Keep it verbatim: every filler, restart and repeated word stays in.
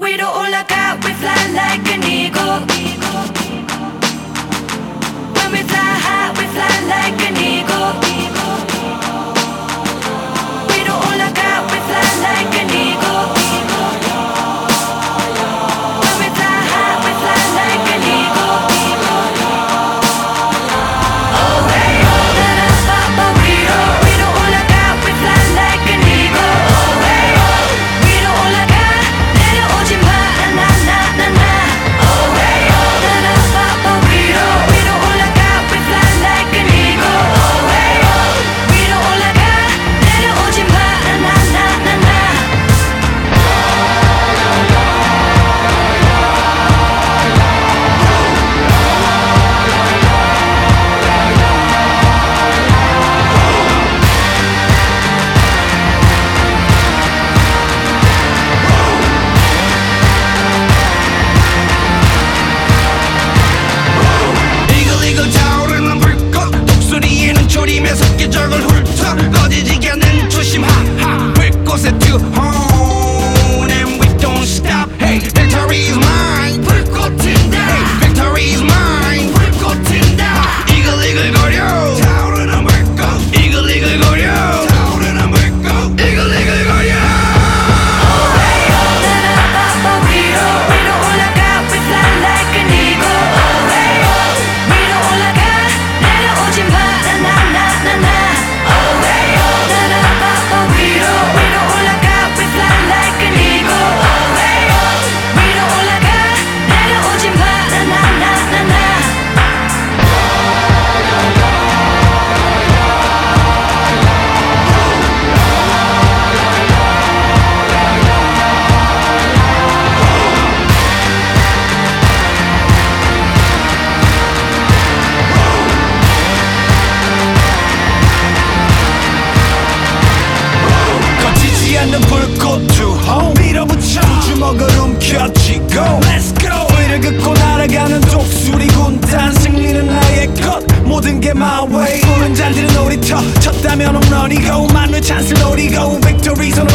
위로 올라가 we fly like an eagle. When we fly high we fly like an eagle. 위로 올라가 we fly like an eagle. When we fly high we fly like an eagle. Oh hey oh da da ba ba 위로 위로 올라가 we fly like an eagle. Oh hey oh 위로 올라가 내려오지 마 나 나 나 나. Oh hey oh da da ba ba 위로 위로 올라가 we fly like an eagle. Oh hey oh 위로 올라가 내려오지 마 나 나 나 나. 이글이글 타오르는 불꽃 독수리에는 조림에 섞여적을 훑어 꺼지지 않는 조심하하 불꽃에 to hone and we don't stop. Hey, victory is mine. 불꽃인다. Hey, victory is mine. 불꽃인다. 이글이글거려 타오르는 불꽃. 이글이글거려 타오르는 불꽃. 이글이글거려. 위로 위로 올라가 we fly like an eagle. Oh hey oh 위로 올라가 내려오지 마 나 나 나 나. Oh hey oh 따라봐 위로 위로 올라가 we fly like an eagle. Oh hey oh 위로 올라가 내려오지 마 나 나 나 나 나. 꺼지지 않는 불꽃 to home 밀어붙여 주먹을 움켜쥐고 Let's go 위를 긋고 날아가는 독수리 군단 승리는 나의 것 모든 게 my way 우는 잘 들은 놀이터 쳤다면 홈런이고 만물 찬스를 노리고 Victory's on the